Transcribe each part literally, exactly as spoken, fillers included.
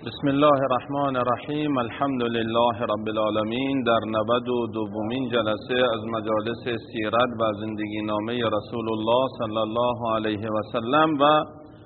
بسم الله الرحمن الرحیم. الحمد لله رب العالمین. در نود و دومین جلسه از مجالس سیرت و زندگی نامه رسول الله صلی الله علیه و سلم و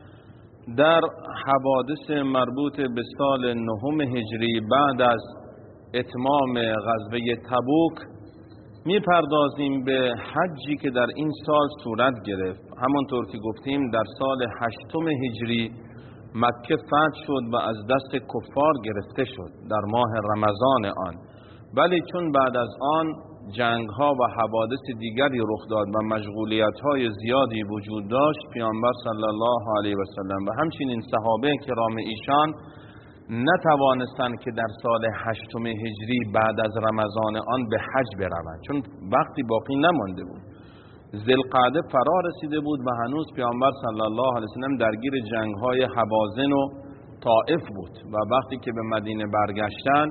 در حوادث مربوط به سال نهم هجری بعد از اتمام غزوه تبوک میپردازیم به حجی که در این سال صورت گرفت. همانطور که گفتیم در سال هشتم هجری مکه فتح شد و از دست کفار گرفته شد در ماه رمضان آن، ولی چون بعد از آن جنگ ها و حوادث دیگری رخ داد و مشغولیت های زیادی وجود داشت، پیامبر صلی الله علیه و سلم و همچنین صحابه کرام ایشان نتوانستند که در سال هشتم هجری بعد از رمضان آن به حج بروند، چون وقتی باقی نمانده بود. ذوالقعده فرا رسیده بود و هنوز پیامبر صلی الله علیه و سلم درگیر جنگ‌های هوازن و طائف بود و وقتی که به مدینه برگشتن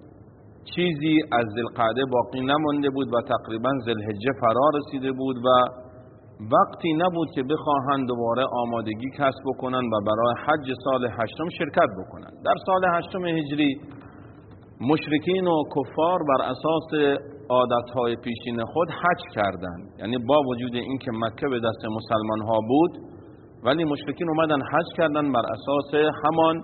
چیزی از ذوالقعده باقی نمانده بود و تقریبا ذوالحجه فرا رسیده بود و وقتی نبود که بخواهند دوباره آمادگی کسب بکنند و برای حج سال هشتم شرکت بکنند. در سال هشتم هجری مشرکین و کفار بر اساس عادتهای پیشین خود حج کردند، یعنی با وجود اینکه مکه به دست مسلمان ها بود ولی مشرکین اومدن حج کردن بر اساس همان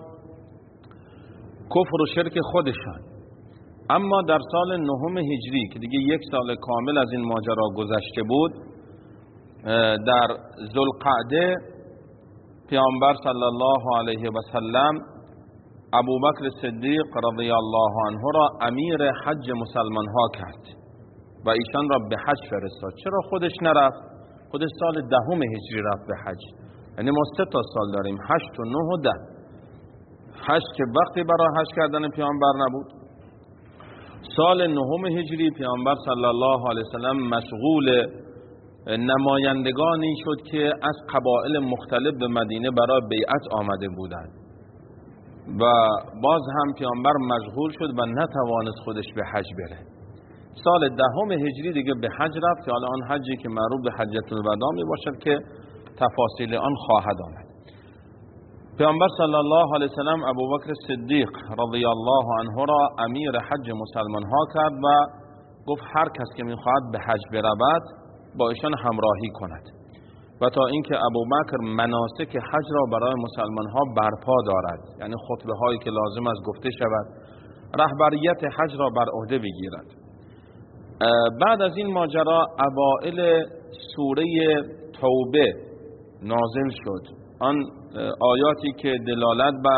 کفر و شرک خودشان. اما در سال نهم هجری که دیگه یک سال کامل از این ماجرا گذشته بود، در ذوالقعده پیامبر صلی الله علیه و سلم ابوبکر صدیق رضی الله عنه را امیر حج مسلمان ها کرد و ایشان را به حج فرستاد. چرا خودش نرفت؟ خودش سال دهم هجری رفت به حج. یعنی ما سه تا سال داریم، هشت و نه و ده. حج که وقتی برای حج کردن پیامبر نبود. سال نهم هجری پیامبر صلی الله علیه وسلم مشغول نمایندگانی شد که از قبایل مختلف به مدینه برای بیعت آمده بودند و باز هم پیامبر مشغول شد و نتوانست خودش به حج بره. سال دهم هجری دیگه به حج رفت که حالا آن حجی که معروف به حجة الوداع می باشد که تفاصیل آن خواهد آمد. پیامبر صلی الله علیه وسلم ابوبکر صدیق رضی الله عنه را امیر حج مسلمان ها کرد و گفت هر کس که میخواهد به حج برود با ایشان همراهی کند و تا اینکه ابوبکر مناسک حج را برای مسلمان ها برپا دارد، یعنی خطبه هایی که لازم است گفته شود، رهبریت حج را بر عهده بگیرد. بعد از این ماجرا اوائل سوره توبه نازل شد، آن آیاتی که دلالت بر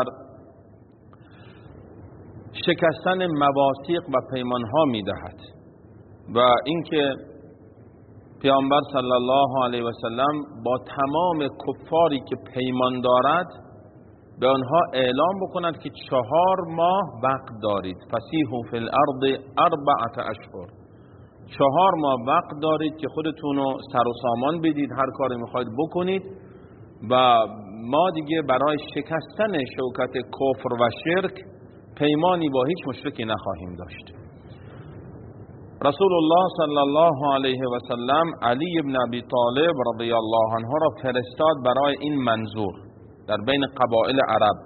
شکستن مواثیق و پیمان ها می دهد و اینکه پیامبر صلی الله علیه و سلم با تمام کفاری که پیمان دارد به آنها اعلام بکند که چهار ماه وقت دارید، فسیحوا فی الارض اربعة اشهر، چهار ماه وقت دارید که خودتون رو سر و سامان بدید، هر کاری میخواید بکنید و ما دیگه برای شکستن شوکت کفر و شرک پیمانی با هیچ مشرکی نخواهیم داشت. رسول الله صلی الله علیه و سلم علی ابن ابی طالب رضی الله عنه را فرستاد برای این منظور در بین قبایل عرب،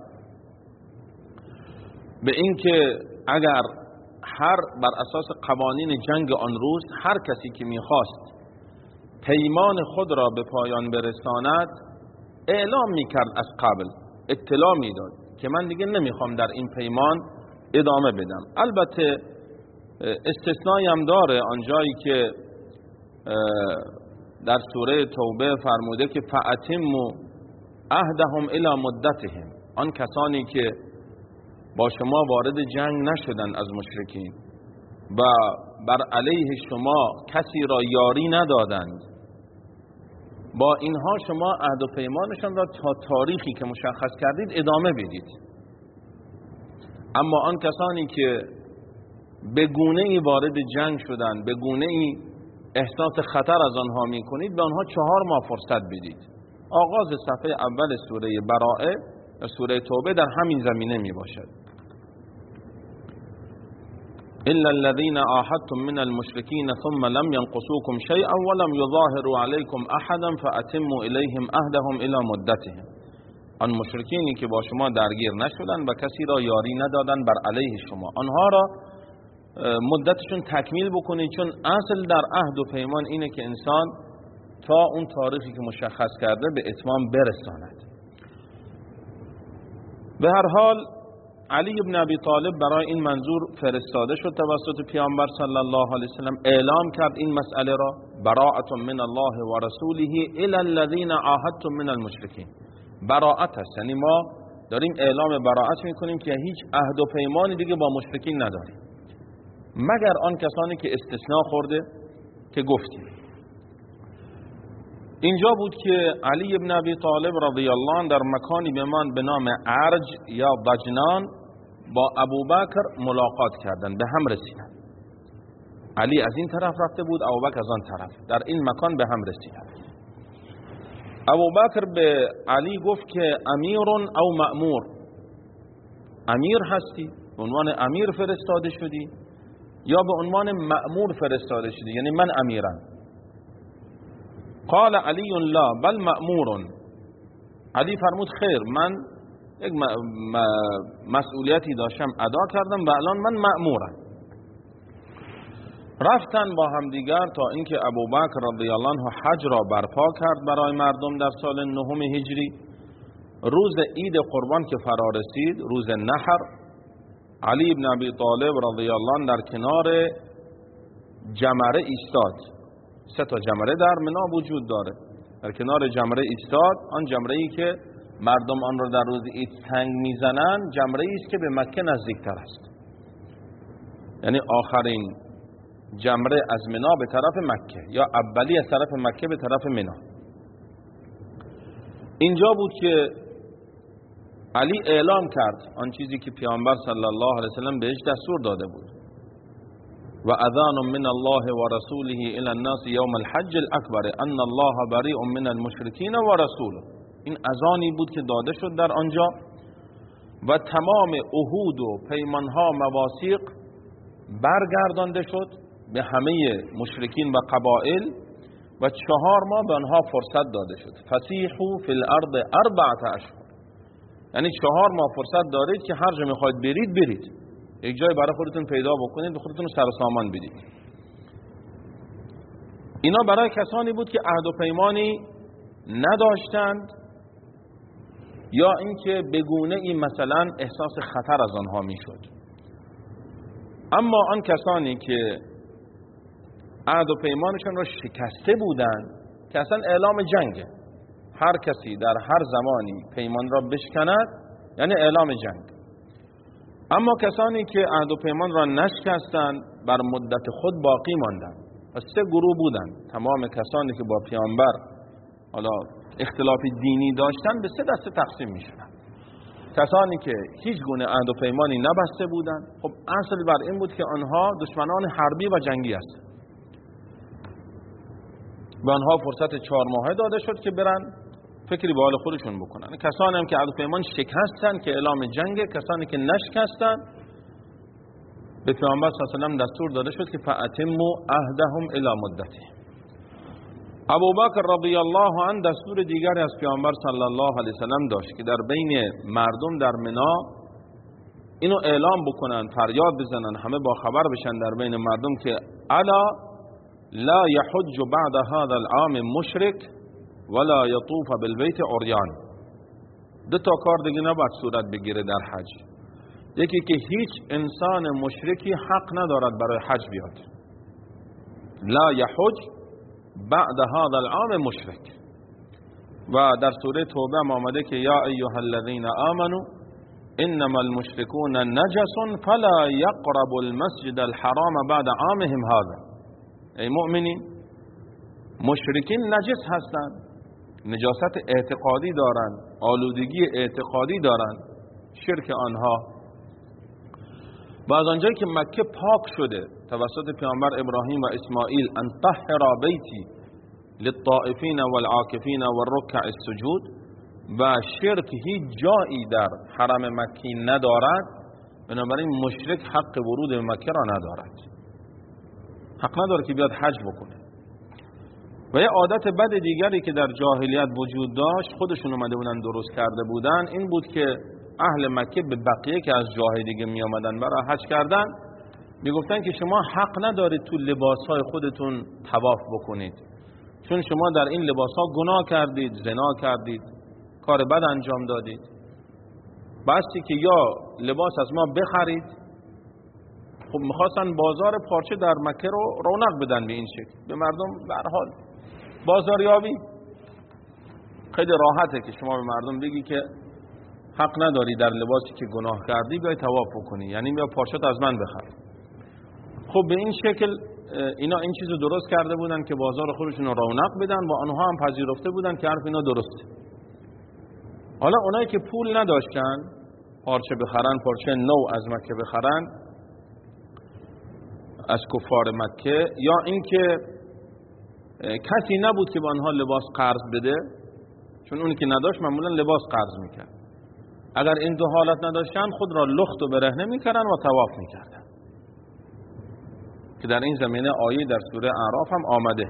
به اینکه اگر هر بر اساس قوانین جنگ آن روز هر کسی که میخواست پیمان خود را به پایان برساند اعلام میکرد، از قبل اطلاع میداد که من دیگه نمیخوام در این پیمان ادامه بدم. البته استثنایی هم داره، آنجایی که در سوره توبه فرموده که فأتموا عهدهم الی مدتهم، آن کسانی که با شما وارد جنگ نشدن از مشرکین و بر علیه شما کسی را یاری ندادند، با اینها شما عهد و پیمانشان را تا تاریخی که مشخص کردید ادامه بدید. اما آن کسانی که به گونه ای وارد جنگ شدن، به گونه ای احساس خطر از آنها می کنید، به آنها چهار ماه فرصت بدید. آغاز صفحه اول سوره براءه سوره توبه در همین زمینه می باشد. الا الذين عاهدتم من المشركين ثم لم ينقصوكم شيئا ولم يظاهروا عليكم احدا فاتموا اليهم عهدهم الى مدتهم. آن مشرکینی که با شما درگیر نشدن و کسی را یاری ندادن بر علیه شما، آنها را مدتشون تکمیل بکنید، چون اصل در عهد و پیمان اینه که انسان تا اون تاریخی که مشخص کرده به اتمام برساند. به هر حال علی ابن ابی طالب برای این منظور فرستاده شد توسط پیامبر صلی الله علیه وسلم، اعلام کرد این مسئله را، براءة من الله و رسوله الی الذین عاهدتم من المشرکین. براءت است، یعنی ما داریم اعلام براءت میکنیم که هیچ عهد و پیمانی دیگه با مشرکین نداریم مگر آن کسانی که استثناء خورده که گفتیم. اینجا بود که علی ابن ابی طالب رضی الله عنه در مکانی به نام ارج یا ضجنان با ابوبکر ملاقات کردند، به هم رسیدند. علی از این طرف رفته بود، ابوبکر از آن طرف، در این مکان به هم رسیدند. ابوبکر به علی گفت که امیر او مأمور، امیر هستی، به عنوان امیر فرستاده شدی یا به عنوان مأمور فرستاده شدی، یعنی من امیرم. قال علی لا بل مأمور. علی فرمود خیر، من یک مسئولیتی داشتم ادا کردم و الان من مأمورم. رفتن با هم دیگر تا اینکه ابوبکر رضی الله عنه حج را برپا کرد برای مردم در سال نهم هجری. روز عید قربان که فرا رسید، روز نحر، علی ابن ابی طالب رضی الله عنه در کنار جمره ایستاد. سه تا جمره در منا وجود داره، در کنار جمره ایستاد. آن جمره ای که مردم آن را در روز عید سنگ میزنند، جمره ای است که به مکه نزدیکتر است، یعنی آخرین جمره از منا به طرف مکه یا اولی از طرف مکه به طرف منا. اینجا بود که علی اعلام کرد آن چیزی که پیامبر صلی الله علیه وسلم بهش دستور داده بود، و اذان من الله و رسوله الى الناس یوم الحج الاکبر ان الله بریء من المشرکین و رسوله. این اذانی بود که داده شد در آنجا و تمام عهود و پیمانها، مواثیق برگردانده شد به همه مشرکین و قبائل و چهار ماه به آنها فرصت داده شد. فسیحوا فی الارض اربعة اشهر، یعنی چهار ماه فرصت دارید که هر جا میخواید برید برید، یک جای برای خودتون پیدا بکنید و خودتون سر و سامان بدید. اینا برای کسانی بود که عهد و پیمانی نداشتند یا اینکه بگونه این مثلا احساس خطر از آنها میشد. اما آن کسانی که عهد و پیمانشون را شکسته بودند که اصلا اعلام جنگه، هر کسی در هر زمانی پیمان را بشکند یعنی اعلام جنگ. اما کسانی که عهد و پیمان را نشکستند بر مدت خود باقی ماندند. و سه گروه بودند، تمام کسانی که با پیامبر حالا اختلاف دینی داشتن به سه دسته تقسیم می شدند. کسانی که هیچ گونه عهد و پیمانی نبسته بودند، خب اصل بر این بود که آنها دشمنان حربی و جنگی هستند، به آنها فرصت چهار ماهه داده شد که برن فکری به حال خودشون بکنن. کسانی هم که عهد و پیمان شکستن که اعلام جنگه، کسانی که نشکستن به پیامبر صلی الله علیه و آله دستور داده شد که فاتموا عهدهم الی مدته. ابوبکر رضی الله عنه دستور دیگری از پیامبر صلی الله علیه و سلم داشت که در بین مردم در منا اینو اعلام بکنن، فریاد بزنن، همه با خبر بشن در بین مردم که الا لا يحج بعد هذا العام مشرک ولا يطوف بالبيت عریان. دو تا کار دیگه نباید صورت بگیره در حج. یکی که هیچ انسان مشرکی حق ندارد برای حج بیاد. لا يحج بعد هذا العام مشرک. و در سوره توبه هم آمده که یا ایها الذین آمنوا انما المشركون نجس فلا يقربوا المسجد الحرام بعد عامهم هذا. ای مؤمنین، مشرکین نجس هستند، نجاست اعتقادی دارند، آلودگی اعتقادی دارند، شرک آنها. و از آنجایی که مکه پاک شده توسط پیامبر ابراهیم و اسماعیل، ان طهر بیتی للطائفین والعاکفین والرکع السجود، و شرک هیچ جایی در حرم مکی ندارد، بنابراین مشرک حق ورود به مکه را ندارد، حق نداره که بیاد حج بکنه. و یه عادت بد دیگری که در جاهلیت وجود داشت، خودشون اومده بودن درست کرده بودن، این بود که اهل مکه به بقیه که از جاهای دیگه می آمدن برای حج کردن میگفتن که شما حق ندارید تو لباسهای خودتون طواف بکنید، چون شما در این لباسها گناه کردید، زنا کردید، کار بد انجام دادید. باستی که یا لباس از ما بخرید. خب میخواستن بازار پارچه در مکه رو رونق بدن به این شکل به مردم. به هر حال بازاریابی خیلی راحته که شما به مردم بگی که حق نداری در لباسی که گناه کردی بیای طواف بکنی، یعنی بیا پارچت از من بخر. خب به این شکل اینا این چیزو درست کرده بودن که بازار خودشون رو رونق بدن و آنها هم پذیرفته بودن که حرف اینا درسته. حالا اونایی که پول نداشتن پارچه بخرن، پارچه نو از مکه بخرن از کفار مکه، یا اینکه کسی نبود که به آنها لباس قرض بده، چون اونی که نداشت معمولا لباس قرض میکرد. اگر این دو حالت نداشتن خود را لخت و برهنه میکردن و طواف میکردن، که در این زمینه آیه در سوره اعراف هم آمده.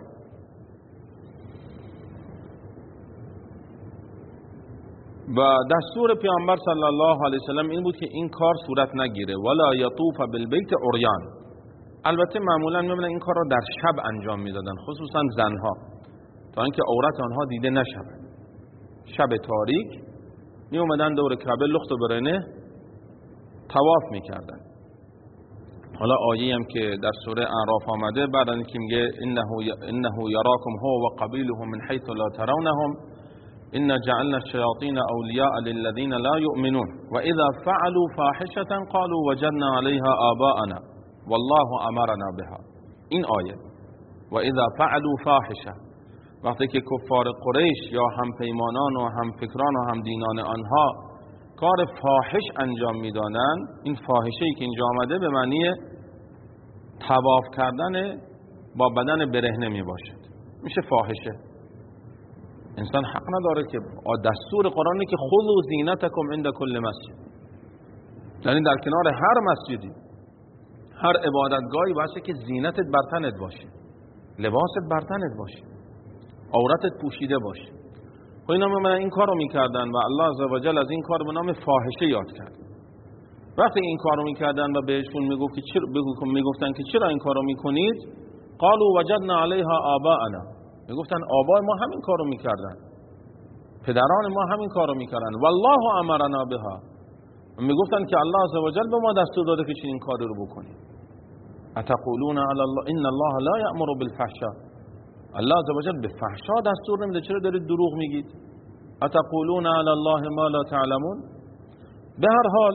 و دستور پیامبر صلی الله علیه وسلم این بود که این کار صورت نگیره، ولا یطوف بالبیت عریان. البته معمولا میبینن این کار را در شب انجام میدادن، خصوصا زنها، تا اینکه عورت آنها دیده نشود. شب تاریک می اومدن دور کعبه لخت و برهنه طواف میکردن. حالا آیه هم که در سوره اعراف آمده بعد از اینکه میگه انه انه یراکم هو و قبیله من حیث لا ترونهم ان جعلنا الشیاطین اولیاء للذین لا یؤمنون و اذا فعلوا فاحشة قالوا وجدنا علیها آباءنا والله امرنا بها. این آیه و اذا فعلوا فاحشة، وقتی که کفار قریش یا هم پیمانان و هم فکران و هم دینان آنها کار فاحش انجام میدادن، این فاحشه‌ای که اینجا آمده به معنی طواف کردن با بدن برهنه می باشد، میشه فاحشه. انسان حق نداره که دستور قرآنه که خذوا زینتکم عند کل مسجد، یعنی در کنار هر مسجدی هر عبادتگاهی باشه که زینتت بر تنت باشه، لباست بر تنت باشه، عورتت پوشیده باشه. خب اینا میمونن این کارو میکردن و الله عزوجل از این کار به نام فاحشه یاد کرد. وقتی این کارو میکردن و بهشون میگفت که چرا بگو میگفتن که چرا این کارو میکنید، قالوا وجدنا علیها آباءنا، میگفتن آبای ما همین کارو میکردن، پدران ما همین کارو میکردن، والله امرنا بها، میگفتن که الله عزوجل به ما دستور داده که چنین کاری رو بکنیم. اتقولون علی الله ان الله لا یأمر بالفحشاء، الله عزوجل به فحشا دستور نمیده، چرا دارید دروغ میگید؟ اتقولون علی الله ما لا تعلمون. به هر حال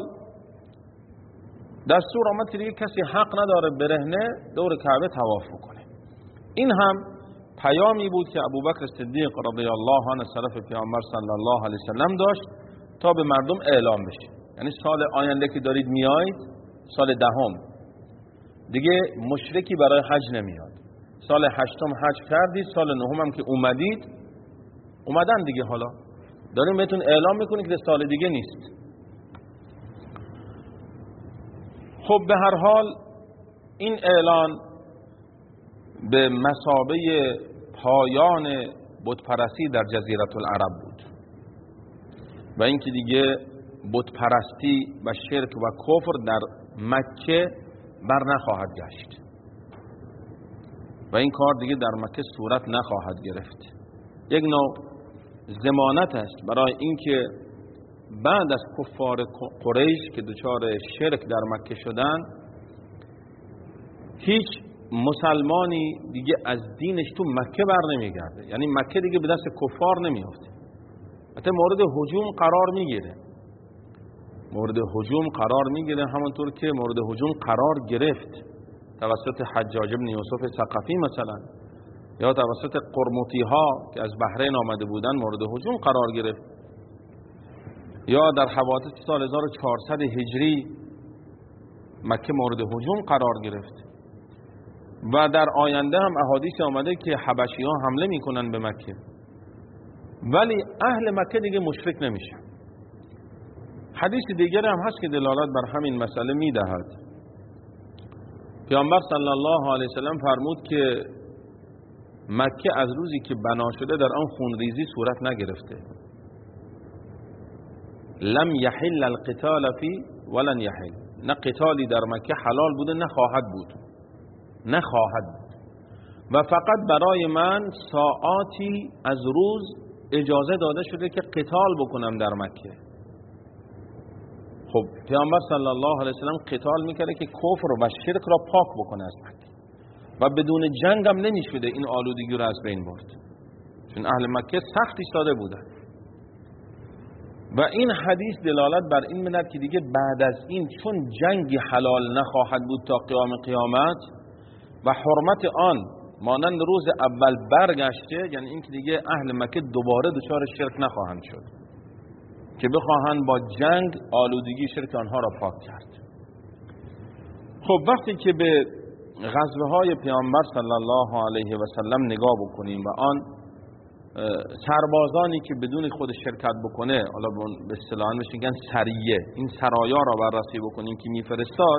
دستور آمد که دیگه کسی حق نداره برهنه دور کعبه طواف بکنه. این هم پیامی بود که ابوبکر صدیق رضی الله عنه سلف پیامبر صلی الله علیه وسلم داشت تا به مردم اعلام بشه. یعنی سال آینده که دارید میایید، سال دهم دیگه مشرکی برای حج نمیاد. سال هشتم حج کردید، سال نهم هم که اومدید اومدن دیگه، حالا داریم بهتون اعلام میکنیم که سال دیگه نیست. خب به هر حال این اعلان به مثابه پایان بتپرستی در جزیره العرب بود و اینکه دیگه بتپرستی و شرک و کفر در مکه بر نخواهد گشت و این کار دیگه در مکه صورت نخواهد گرفت. یک نوع ضمانت است برای اینکه بعد از کفار قریش که دچار شرک در مکه شدن، هیچ مسلمانی دیگه از دینش تو مکه بر نمیگرده، یعنی مکه دیگه به دست کفار نمیافته، حتی مورد هجوم قرار میگیره مورد هجوم قرار میگیره همونطور که مورد هجوم قرار گرفت توسط حجاج بن یوسف ثقفی مثلا، یا توسط قرمطی ها که از بحرین آمده بودن مورد هجوم قرار گرفت، یا در حوادث سال هزار و چهارصد هجری مکه مورد هجوم قرار گرفت و در آینده هم احادیث آمده که حبشی ها حمله میکنن به مکه، ولی اهل مکه دیگه مشرک نمیشن. حدیث دیگر هم هست که دلالت بر همین مسئله میدهد. پیامبر صلی الله علیه وسلم فرمود که مکه از روزی که بنا شده در آن خونریزی صورت نگرفته. لم یحل القتال فی ولن یحل، نه قتالی در مکه حلال بوده نه خواهد بود، نه خواهد بود. و فقط برای من ساعاتی از روز اجازه داده شده که قتال بکنم در مکه. خب پیامبر صلی الله علیه وسلم قتال میکرده که کفر و شرک را پاک بکنه از مکه و بدون جنگ هم نمیشده این آلودگی را از بین برد، چون اهل مکه سخت ایستاده بودن. و این حدیث دلالت بر این می‌دهد که دیگه بعد از این چون جنگی حلال نخواهد بود تا قیام قیامت و حرمت آن مانند روز اول برگشته، یعنی این که دیگه اهل مکه دوباره دچار شرک نخواهند شد که بخواهند با جنگ آلودگی شرک آنها را پاک کرد. خب وقتی که به غزوه های پیامبر صلی الله علیه و سلم نگاه بکنیم و آن سربازانی که بدون خود شرکت بکنه، حالا به اصطلاح میگن سریه، این سرایا را بررسی بکنیم که میفرستاد،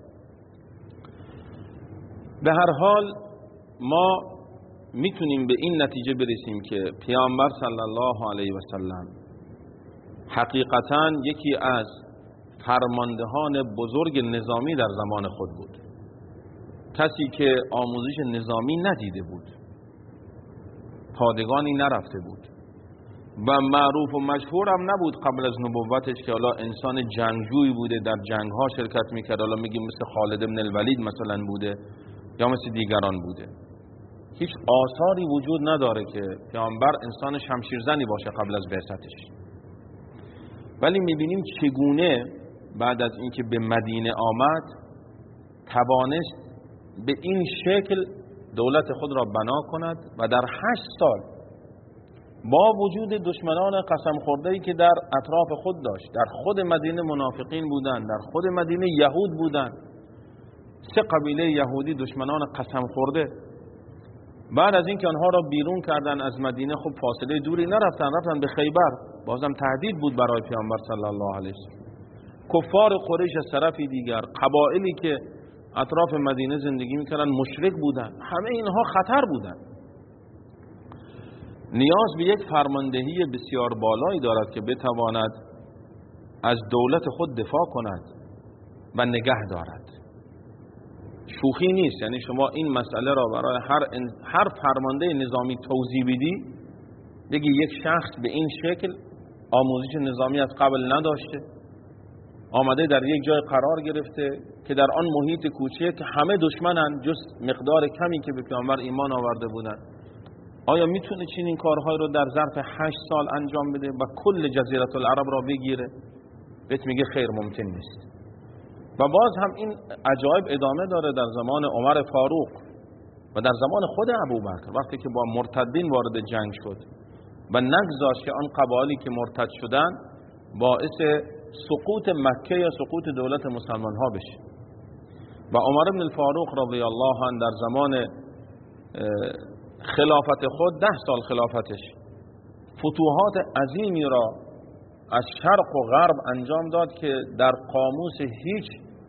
به هر حال ما میتونیم به این نتیجه برسیم که پیامبر صلی الله علیه و سلم حقیقتاً یکی از فرماندهان بزرگ نظامی در زمان خود بود، کسی که آموزش نظامی ندیده بود، پادگانی نرفته بود و معروف و مشهور هم نبود قبل از نبوتش که حالا انسان جنگجویی بوده، در جنگ ها شرکت میکرد، حالا میگیم مثل خالد بن الولید مثلا بوده یا مثل دیگران بوده. هیچ آثاری وجود نداره که پیامبر انسان شمشیرزنی باشه قبل از بعثتش، ولی میبینیم چگونه بعد از اینکه به مدینه آمد توانست به این شکل دولت خود را بنا کند و در هشت سال با وجود دشمنان قسم خورده‌ای که در اطراف خود داشت، در خود مدینه منافقین بودند، در خود مدینه یهود بودند، سه قبیله یهودی دشمنان قسم خورده، بعد از اینکه آنها را بیرون کردن از مدینه، خب فاصله دوری نرفتن، رفتن به خیبر، بازم تهدید بود برای پیامبر صلی الله علیه و کفار قریش از طرفی دیگر، قبایلی که اطراف مدینه زندگی میکردن مشرک بودن، همه اینها خطر بودن. نیاز به یک فرماندهی بسیار بالایی دارد که بتواند از دولت خود دفاع کند و نگه دارد. شوخی نیست، یعنی شما این مسئله را برای هر هر فرمانده نظامی توضیح بدی، بگی یک شخص به این شکل آموزش نظامی از قبل نداشته، آمده در یک جای قرار گرفته که در آن محیط کوچک که همه دشمنن جز مقدار کمی که به پیامبر ایمان آورده بودن، آیا میتونه چنین کارهای رو در ظرف هشت سال انجام بده و کل جزیره العرب را بگیره؟ بهت میگه خیر، ممکن نیست. و باز هم این عجایب ادامه داره در زمان عمر فاروق و در زمان خود ابوبکر، وقتی که با مرتدین وارد جنگ شد و نگذاشت که آن قبایلی که مرتد شدن باعث سقوط مکه یا سقوط دولت مسلمان ها بشه. و عمر بن الفاروق رضی الله عنه در زمان خلافت خود، ده سال خلافتش، فتوحات عظیمی را از شرق و غرب انجام داد که در قاموس هیچ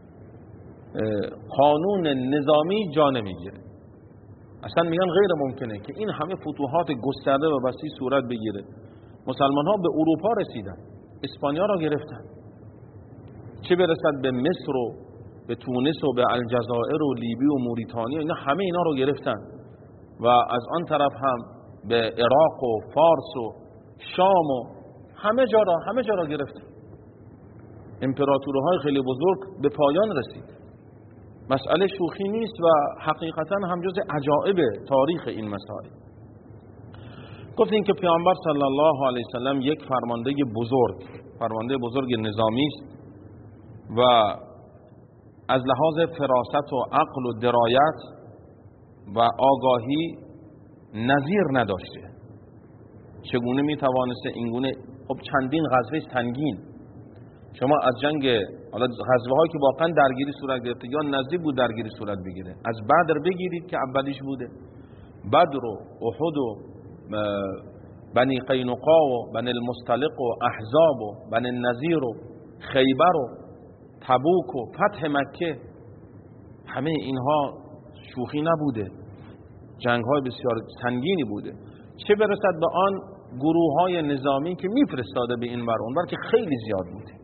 قانون نظامی جا نمیگیره. اصلا میگن غیر ممکنه که این همه فتوحات گسترده و وسیع صورت بگیره. مسلمان ها به اروپا رسیدن، اسپانیا را گرفتن، چه برسد به مصر و به تونس و به الجزایر و لیبی و موریتانیا، اینا همه اینا رو گرفتن و از آن طرف هم به عراق و فارس و شام و همه جا را همه جا را گرفتن. امپراتوری‌های خیلی بزرگ به پایان رسید. مسئله شوخی نیست و حقیقتا هم جز عجائب تاریخ این مسائل. گفتیم که پیامبر صلی الله علیه و سلم یک فرمانده بزرگ، فرمانده بزرگ نظامی است و از لحاظ فراست و عقل و درایت و آگاهی نظیر نداشته. چگونه می توانسته اینگونه؟ خب چندین غزوه سنگین، شما از جنگ، حالا غزوه هایی که واقعا درگیری صورت گرفته یا نزدیک بود درگیری صورت بگیره، از بدر بگیرید که اولیش بوده، بدر و احد و بنی قینقاع و بنی المصطلق و احزاب و بنی النضیر و خیبر و تبوک و فتح مکه، همه اینها شوخی نبوده. جنگ های بسیار سنگینی بوده، چه برسد به آن گروه های نظامی که میفرستاده به این ور اون ور که خیلی زیاد بوده.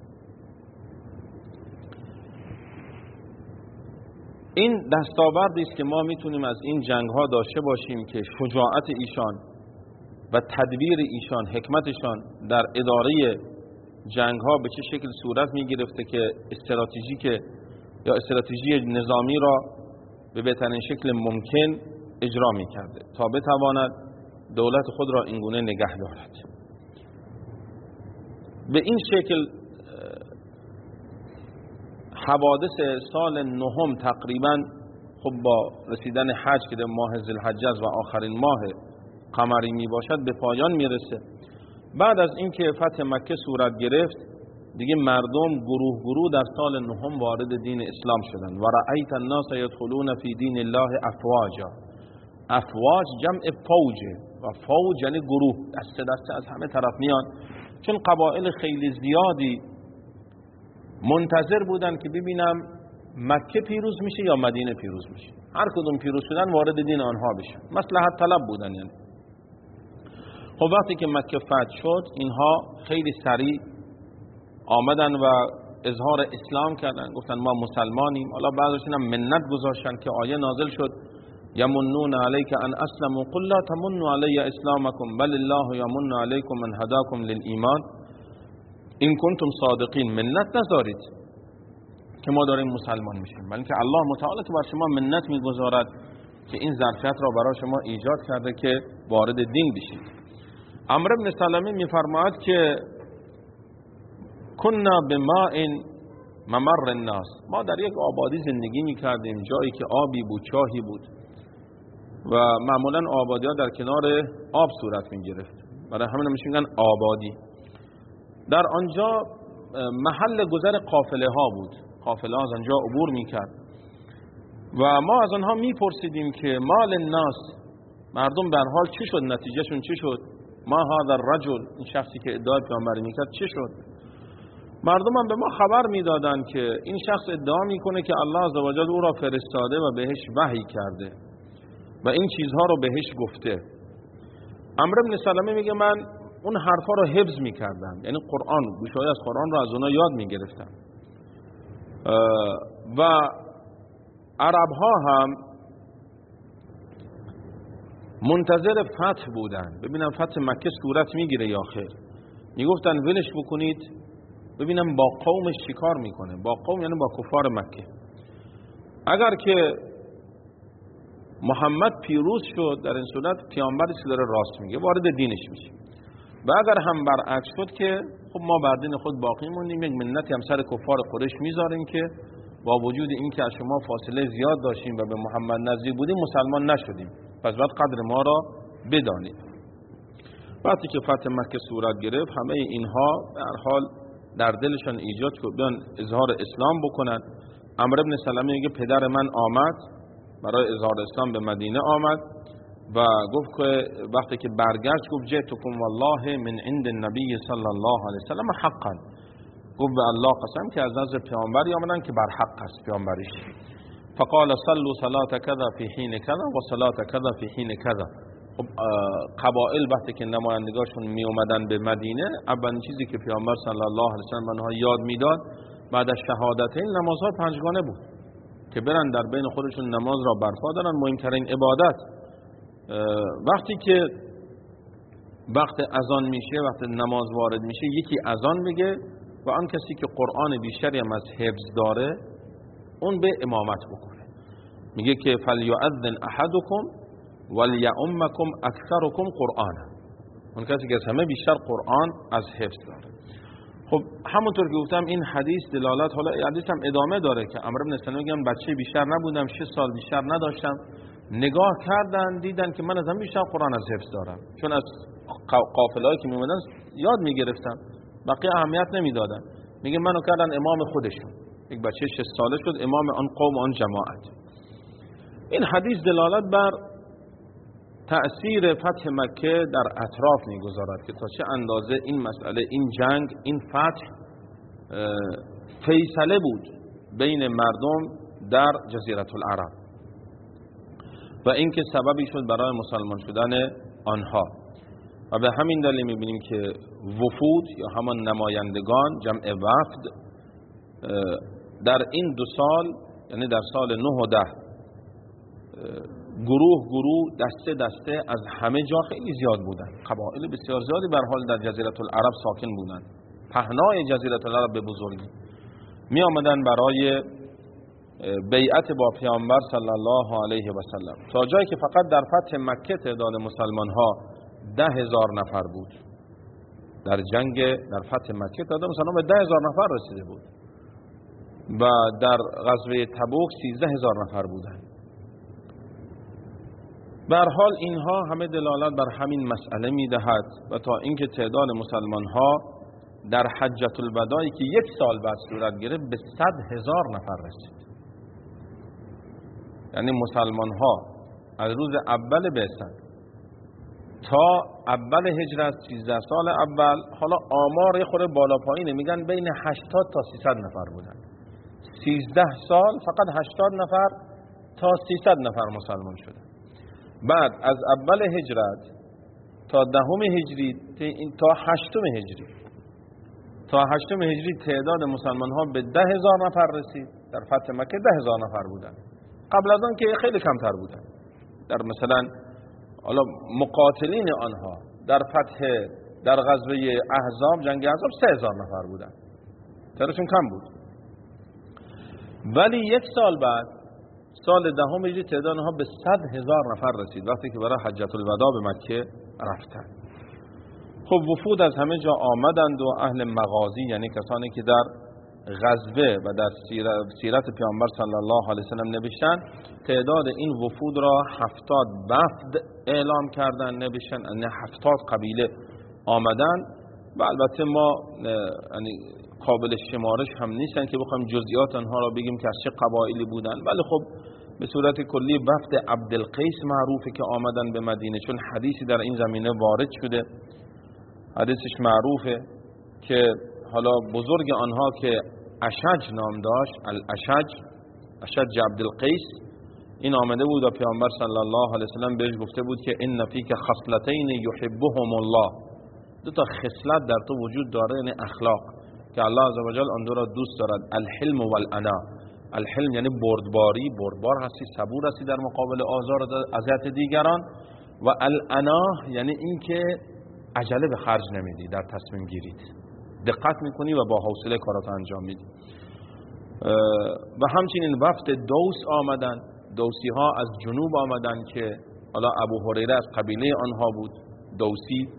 این دستاوردی است که ما میتونیم از این جنگ ها داشته باشیم که شجاعت ایشان و تدبیر ایشان، حکمتشان در اداره جنگ ها به چه شکل صورت می گرفته که استراتژیک یا استراتژی نظامی را به بهترین شکل ممکن اجرا می کرده تا بتواند دولت خود را اینگونه نگه دارد. به این شکل حوادث سال نهم تقریبا خب با رسیدن حج که در ماه ذوالحجه و آخرین ماه قمری می باشد به پایان می رسه. بعد از اینکه فتح مکه صورت گرفت دیگه مردم گروه گروه در سال نهم وارد دین اسلام شدند. و رأیت الناس یدخلون فی دین الله افواجا. افواج جمع فوجه و فوج یعنی گروه، دسته دسته از همه طرف میان، چون قبایل خیلی زیادی منتظر بودن که ببینم مکه پیروز میشه یا مدینه پیروز میشه. هر کدوم پیروز شدن وارد دین آنها بشن، مصلحت طلب بودن. یعنی خب وقتی که مکه فتح شد اینها خیلی سریع آمدن و اظهار اسلام کردن، گفتن ما مسلمانیم. حالا بعضیشون هم منت گذاشتن که آیه نازل شد یمنون علیک ان اسلموا قل لا تمنوا علی اسلامکم بل الله یمن علیکم ان هداکم للایمان این کنتم صادقین. منت نذارید که ما داریم مسلمان میشیم، بلکه الله متعال که بر شما منت میگذارد که این ظرفیت را برای شما ایجاد کرده که وارد دین بشید. عمرو بن سلمه میفرماید که کنا بماء ممر الناس، ما در یک آبادی زندگی میکردیم، جایی که آبی بود، چاهی بود و معمولا آبادی ها در کنار آب صورت میگرفت، برای همین میشه میگن آبادی. در آنجا محل گذر قافله ها بود، قافله ها از آنجا عبور میکرد و ما از آنها میپرسیدیم که مال الناس، مردم در حال چی شد، نتیجهشون چی شد؟ ما هذا الرجل، این شخصی که ادعای پیامبری میکرد چی شد؟ مردم هم به ما خبر میدادند که این شخص ادعا میکنه که الله عزوجل او را فرستاده و بهش وحی کرده و این چیزها رو بهش گفته. عمرو بن سلمه میگه من اون حرفا رو حفظ میکردم، یعنی قرآن، گوشه‌ای از قرآن رو از اونها یاد میگرفتم و عرب ها هم منتظر فتح بودن، ببینم فتح مکه صورت میگیره یا خیر. میگفتن ولش بکنید ببینم با قومش چیکار میکنه. با قوم یعنی با کفار مکه. اگر که محمد پیروز شد در این صورت پیامبری که داره راست میگه، وارد دینش میشه. و اگر هم برعکس شد که خب ما بر دین خود باقی موندیم، یک منتی هم سر کفار قریش میذاریم که با وجود این که از شما فاصله زیاد داشتیم و به محمد نزدیک بودیم مسلمان نشدیم، پس باید قدر ما را بدانید. وقتی که فتح مکه صورت گرفت همه اینها در حال در دلشان ایجاد شد بیان اظهار اسلام بکنند. عمرو بن سلمه میگه پدر من آمد برای اظهار اسلام به مدینه آمد و گفت که وقتی که برگشت گفت جئتکم والله من عند النبی صلی الله علیه و سلم حقا، گفت به الله قسم که از نزد پیامبری آمدن که بر حق است پیامبریش. فقال صلوا صلاه کذا فی حین کذا و صلاه کذا فی حین کذا. خب قبائل وقتی که نمایندگاشون می اومدن به مدینه، اولین چیزی که پیامبر صلی الله علیه و سلم آنها یاد میداد بعد از شهادتین نمازها پنجگانه بود که برن در بین خودشون نماز را برپا دارن، مهمترین عبادت. وقتی که وقت اذان میشه، وقت نماز وارد میشه، یکی اذان میگه و آن کسی که قرآن بیشتری هم از حفظ داره اون به امامت بکنه. میگه که فلیؤذن احدکم ولیؤمکم اکثرکم قرآنا، اون کسی که از همه بیشتر قرآن از حفظ داره. خب همونطور که گفتم این حدیث دلالت، حالا حدیث هم ادامه داره که عمرو بن سلمه میگه بچه بیشتر نبودم، شش سال بیشتر نداشتم، نگاه کردن دیدن که من از همه بیشتر قرآن از حفظ دارم، چون از قافله‌ای که میومدن یاد میگرفتم، بقیه اهمیت نمیدادن. میگه منو کردن امام خودشون، یک بچه شش ساله شد امام آن قوم و آن جماعت. این حدیث دلالت بر تأثیر فتح مکه در اطراف میگذارد که تا چه اندازه این مسئله، این جنگ، این فتح فیصله بود بین مردم در جزیره العرب. و اینکه سببی شد برای مسلمان شدن آنها. و به همین دلیل می‌بینیم که وفود یا همان نمایندگان، جمع وفد، در این دو سال، یعنی در سال نه و ده، گروه گروه، دسته دسته از همه جا خیلی زیاد بودن. قبایل بسیار زیادی به حال در جزیره العرب ساکن بودند. پهنای جزیره العرب به بزرگی می آمدن برای بیعت با پیامبر صلی الله علیه و سلم، تا جایی که فقط در فتح مکه تعداد مسلمان ها ده هزار نفر بود. در جنگ در فتح مکه تعداد مسلمان به ده هزار نفر رسیده بود و در غزوه تبوک سیزده هزار نفر بودند. به هر حال اینها همه دلالت بر همین مسئله میدهد و تا اینکه تعداد مسلمان ها در حجة الوداعی که یک سال بعد صورت گرفت به صد هزار نفر رسید. یعنی مسلمان ها از روز اول بعثت تا اول هجرت، سیزده سال اول، حالا آمار خود بالا پایینه، میگن بین هشتاد تا سیصد نفر بودن. سیزده سال فقط هشتاد نفر تا سیصد نفر مسلمان شدن. بعد از اول هجرت تا دهم هجری تا هشتم هجری تا هشتم هجری تعداد مسلمان ها به ده هزار نفر رسید. در فتح مکه ده هزار نفر بودن. قبل از آن که خیلی کمتر بودن. در مثلا حالا مقاتلین آنها در فتح در غزوه احزاب، جنگ احزاب، سه هزار نفر بودن. تعدادشون کم بود. ولی یک سال بعد، سال دهم هجری، تعداد آنها به صد هزار نفر رسید وقتی که برای حجة الوداع به مکه رفتن. خب وفود از همه جا آمدند و اهل مغازی، یعنی کسانی که در غزوه و در سیرت پیامبر صلی الله علیه وسلم نوشتن، تعداد این وفود را هفتاد وفد اعلام کردن، نوشتن، یعنی هفتاد قبیله آمدن. و البته ما یعنی قابل شمارش هم نیستن که بخوایم جزئیات آنها را بگیم که از چه قبایلی بودن، ولی خب به صورت کلی وفد عبدالقیس معروفه که آمدن به مدینه، چون حدیثی در این زمینه وارد شده. حدیثش معروفه که حالا بزرگ آنها که اشج نام داشت، الاشج، اشج عبدالقیس، این آمده بود و پیامبر صلی الله علیه وسلم بهش گفته بود که ان فیک خصلتین یحبهم الله، دو تا خصلت در تو وجود داره، یعنی اخلاق که الله عزوجل آن دو را دوست دارد، الحلم و الانا. الحلم یعنی بردباری، بردبار هستی، صبور هستی در مقابل آزار و اذیت دیگران، و الانا یعنی این که عجله به خرج نمیدی در تصمیم گیرید، دقت میکنی و با حوصله کارات انجام میدی. و همچنین وفد دوس آمدن، دوسی ها از جنوب آمدن که حالا ابو هریره از قبیله آنها بود، دوسی.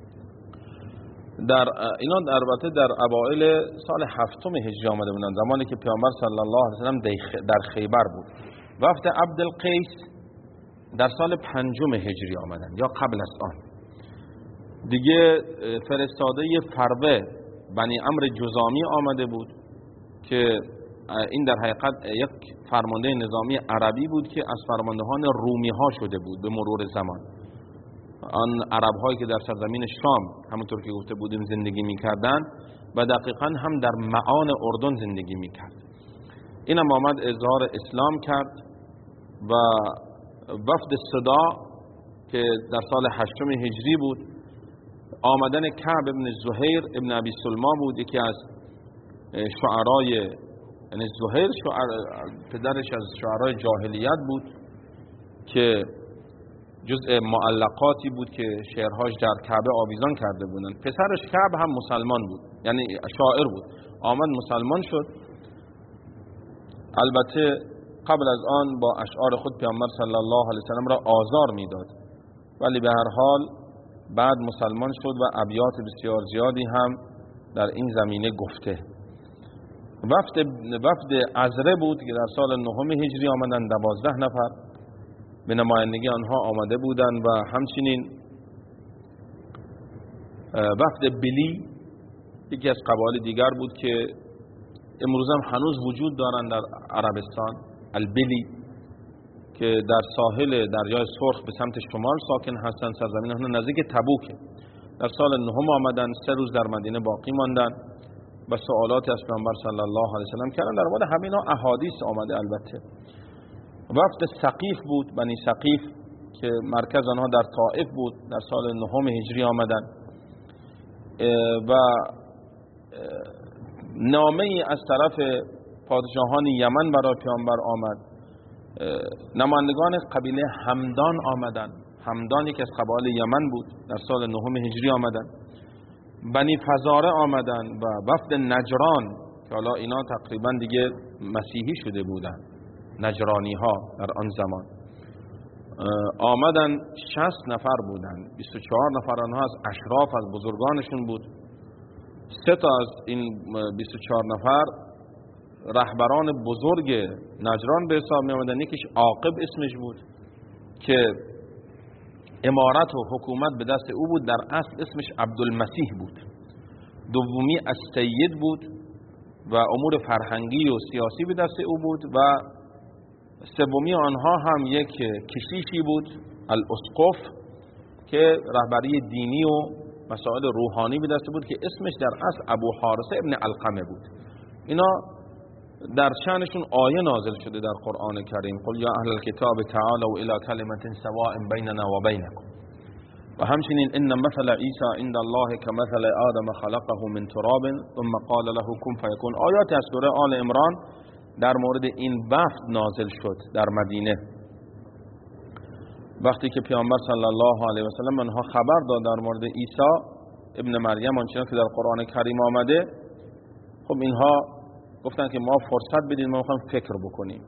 در اینا در البته در اوایل سال هفتم هجری آمده بودن، زمانی که پیامبر صلی الله علیه وسلم در خیبر بود. وفد عبدالقیس در سال پنجم هجری آمدن یا قبل از آن. دیگه فرستاده فروه بنی عمرو جذامی آمده بود که این در حقیقت یک فرمانده نظامی عربی بود که از فرماندهان رومی ها شده بود به مرور زمان. آن عرب هایی که در سرزمین شام همونطور که گفته بودیم زندگی میکردن و دقیقا هم در معان اردن زندگی میکرد. این هم آمد اظهار اسلام کرد. و وفد صدا که در سال هشتم هجری بود، آمدن کعب ابن زهیر ابن ابی سلما بود، یکی از شعرای، یعنی زهیر شعر پدرش از شعرای جاهلیت بود که جزء معلقاتی بود که شعرهاش در کعبه آویزان کرده بودند. پسرش کعب هم مسلمان بود، یعنی شاعر بود، آمد مسلمان شد. البته قبل از آن با اشعار خود پیامبر صلی الله علیه وسلم را آزار میداد، ولی به هر حال بعد مسلمان شد و ابیات بسیار زیادی هم در این زمینه گفته. وفد وفد عزره بود که در سال نهم هجری آمدن، دوازده نفر به نمایندگی آنها آمده بودند. و همچنین وفد بلی یکی از قبایل دیگر بود که امروز هم هنوز وجود دارند در عربستان، البلی، که در ساحل دریای سرخ به سمت شمال ساکن هستند. سرزمین آنها نزدیک تبوک. در سال نهم آمدن، سه روز در مدینه باقی ماندن و سوالات از پیامبر صلی الله علیه و سلم کردن. در مورد همینا احادیث آمده البته. وفد ثقیف بود، بنی ثقیف که مرکز آنها در طائف بود، در سال نهم هجری آمدن و نامه ای از طرف پادشاهان یمن برای پیامبر آمد. نمایندگان قبیله همدان آمدن. همدان یکی از قبایل یمن بود، در سال نهم هجری آمدن. بنی فزاره آمدن و وفد نجران که حالا اینا تقریبا دیگه مسیحی شده بودن، نجرانی ها در آن زمان آمدن. شصت نفر بودن، بیست و چهار نفر آنها از اشراف، از بزرگانشون بود. سه تا از این بیست و چهار نفر رهبران بزرگ نجران به حساب می آمدن. یکیش عاقب اسمش بود که امارت و حکومت به دست او بود، در اصل اسمش عبدالمسیح بود. دومی السید بود و امور فرهنگی و سیاسی به دست او بود و سومی آنها هم یک کشیشی بود، الاسقف، که رهبری دینی و مسائل روحانی به دست بود که اسمش در اصل ابو حارثه ابن علقمه بود. اینا در شأنشون آیه نازل شده در قرآن کریم، قل یا اهل الكتاب تعالوا الى کلمة سواء بیننا و بینکم. و همچنین ان مثل عیسی عند الله کمثل آدم خلقه من تراب ثم قال له کن فیکون. آیات از سوره آل عمران در مورد این وفد نازل شد در مدینه. وقتی که پیامبر صلی الله علیه و سلم آنها خبر داد در مورد عیسی ابن مریم آنچنان که در قرآن کریم آمده، خب اینها گفتن که ما فرصت بدید، ما میخوایم فکر بکنیم.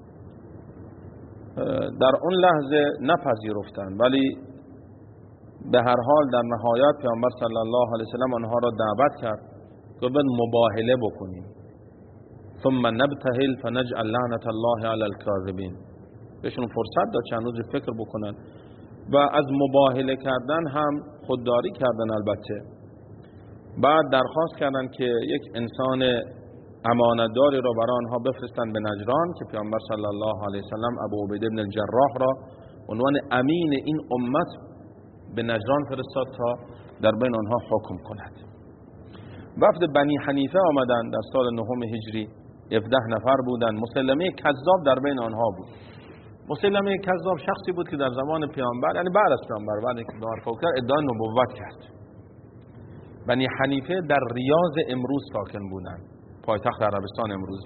در اون لحظه نپذیرفتن، ولی به هر حال در نهایت پیامبر صلی الله علیه و سلم آنها را دعوت کرد که باید مباهله بکنیم. ثم نبتهل فنجعل لعنت الله علی الکاذبین. بهشون فرصت داد چند روز فکر بکنن و از مباهله کردن هم خودداری کردن. البته بعد درخواست کردن که یک انسان امانتداری را برای آنها بفرستن به نجران که پیامبر صلی الله علیه و سلم ابو عبیده بن الجراح را عنوان امین این امت به نجران فرستاد تا در بین آنها حکم کند. وفد بنی حنیفه آمدن در سال نهم هجری، هفده نفر بودند. مسلمه کذاب در بین آنها بود. مسلمه کذاب شخصی بود که در زمان پیامبر، یعنی بعد از پیامبر، بعد اینکه دعا کرد، ادعای نبوت کرد. بنی حنیفه در ریاض امروز ساکن بودند، پایتخت عربستان امروزی.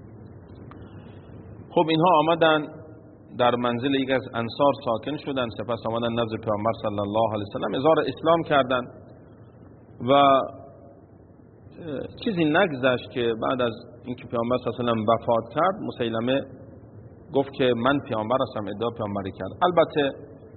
خب اینها آمدن در منزل یک از انصار ساکن شدند، سپس آمدن نزد پیامبر صلی الله علیه و سلم اظهار اسلام کردند و چیزی نگذشت که بعد از اینکه پیامبر صلی الله علیه و سلم وفات کرد، مسیلمه گفت که من پیامبر هستم، ادعا پیامبری کرد. البته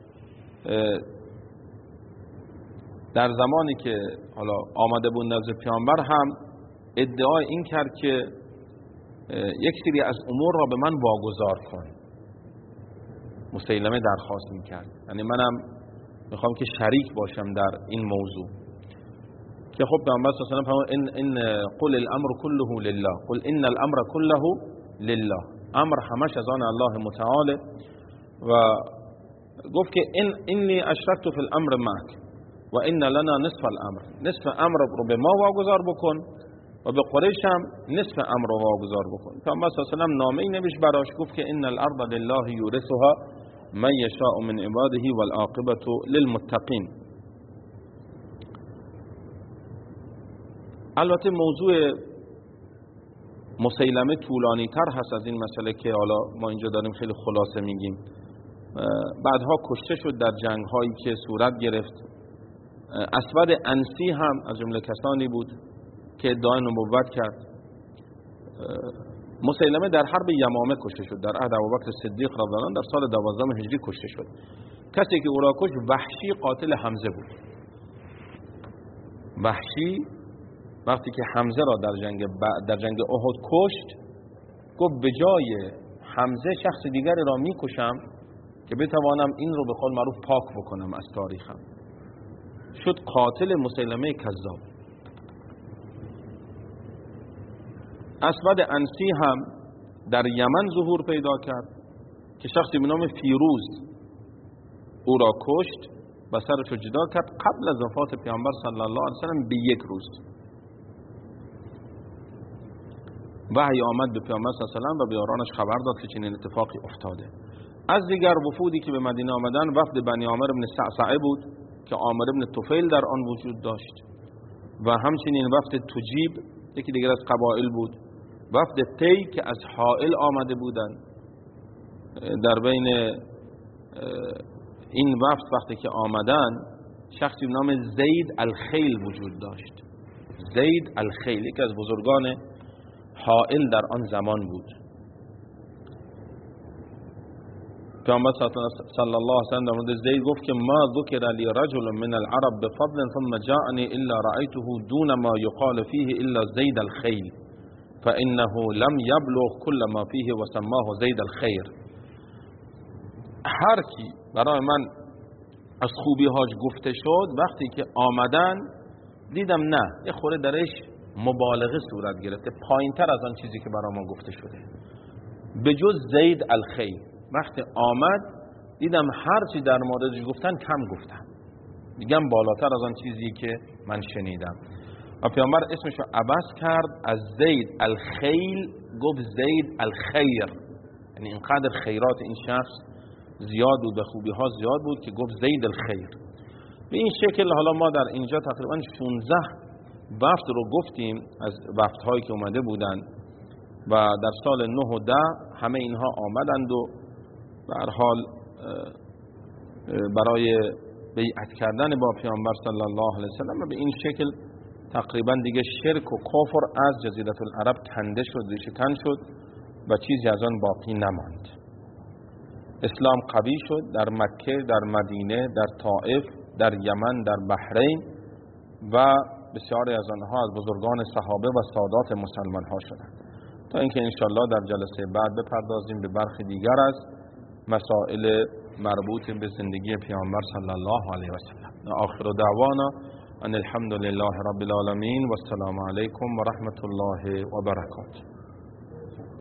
در زمانی که حالا آمده بود نزد پیامبر هم ادعای این کرد که یک سری از امور را به من واگذار کن. مسیلمه درخواست میکرد، یعنی منم میخوام که شریک باشم در این موضوع. که خب پیامبر صلی الله علیه و سلم ان ان قل الامر كله لله، قل ان الامر كله لله، امر همش از آن الله متعال. و گفت که ان انی اشرکت فی الامر معک و ان لنا نصف الامر، نصف امر رو به ما واگذار بکن و به قریش هم نصف امر رو واگذار بکن. پیامبر صلی الله علیه و سلم نامه‌ای نوشت براش، گفت که ان الارض لله یورثها من یشاء من عباده والعاقبة للمتقین. البته موضوع مسیلمه طولانی تر هست از این مسئله که حالا ما اینجا داریم خیلی خلاصه میگیم. بعدها کشته شد در جنگ هایی که صورت گرفت. اسود انسی هم از جمله کسانی بود که ادعای نبوت کرد. مسیلمه در حرب یمامه کشته شد، در عهد ابوبکر صدیق رضی الله عنه در سال دوازدهم هجری کشته شد. کسی که او را کشت وحشی قاتل حمزه بود. وحشی وقتی که حمزه را در جنگ در جنگ احد کشت، گفت به جای حمزه شخص دیگری را میکشم که بتوانم این رو به قول معروف پاک بکنم از تاریخم. شد قاتل مسیلمه کذاب. اسود انسی هم در یمن ظهور پیدا کرد که شخصی به نام فیروز او را کشت و سرش رو جدا کرد قبل از وفات پیامبر صلی الله علیه و سلم به یک روز. وحی آمد به پیامبر صلی الله علیه و آله و به یارانش خبر داد که چنین اتفاقی افتاده. از دیگر وفودی که به مدینه آمدن وفد بنی عامر بن صعصعه بود که عامر بن طفیل در آن وجود داشت و همچنین وفد تجیب یکی دیگر از قبایل بود، وفد تی که از حائل آمده بودند. در بین این وفد وقتی که آمدن شخصی به نام زید الخیل وجود داشت. زید الخیل یکی از بزرگان حائل در آن زمان بود. پیامبر صلی الله علیه و سلم در مورد زید گفت که ما ذکر لی رجل من العرب بفضل ثم جاءني الا رأيته دون ما يقال فيه الا زید الخیل فانه لم يبلغ كل ما فيه وسماه زید الخیر. هر کی برای من از خوبی هاش گفته شد وقتی که آمدن دیدم نه یه خوره درش مبالغه صورت گرفته، پایین تر از آن چیزی که برای ما گفته شده، به جز زید الخیل. وقتی آمد دیدم هر چی در موردش گفتن کم گفتن، میگم بالاتر از آن چیزی که من شنیدم. و پیامبر اسمشو عوض کرد، از زید الخیل گفت زید الخیر، یعنی اینقدر خیرات این شخص زیاد بود و خوبی ها زیاد بود که گفت زید الخیر. به این شکل حالا ما در اینجا تقریبا شانزده وفد رو گفتیم از وفد هایی که اومده بودن و در سال نه و ده همه اینها آمدند و به هر حال برای بیعت کردن با پیامبر صلی الله علیه و سلم و به این شکل تقریبا دیگه شرک و کفر از جزیره العرب کنده شد، ریشه کن شد و چیزی از آن باقی نماند. اسلام قوی شد در مکه، در مدینه، در طائف، در یمن، در بحرین و بسیاری از آنها از بزرگان صحابه و سادات مسلمان ها شدند. تا اینکه انشالله در جلسه بعد بپردازیم به برخی دیگر از مسائل مربوط به زندگی پیامبر صلی الله علیه و سلم. آخر دعوانا ان الحمد لله رب العالمین و السلام علیکم و رحمت الله و برکاته.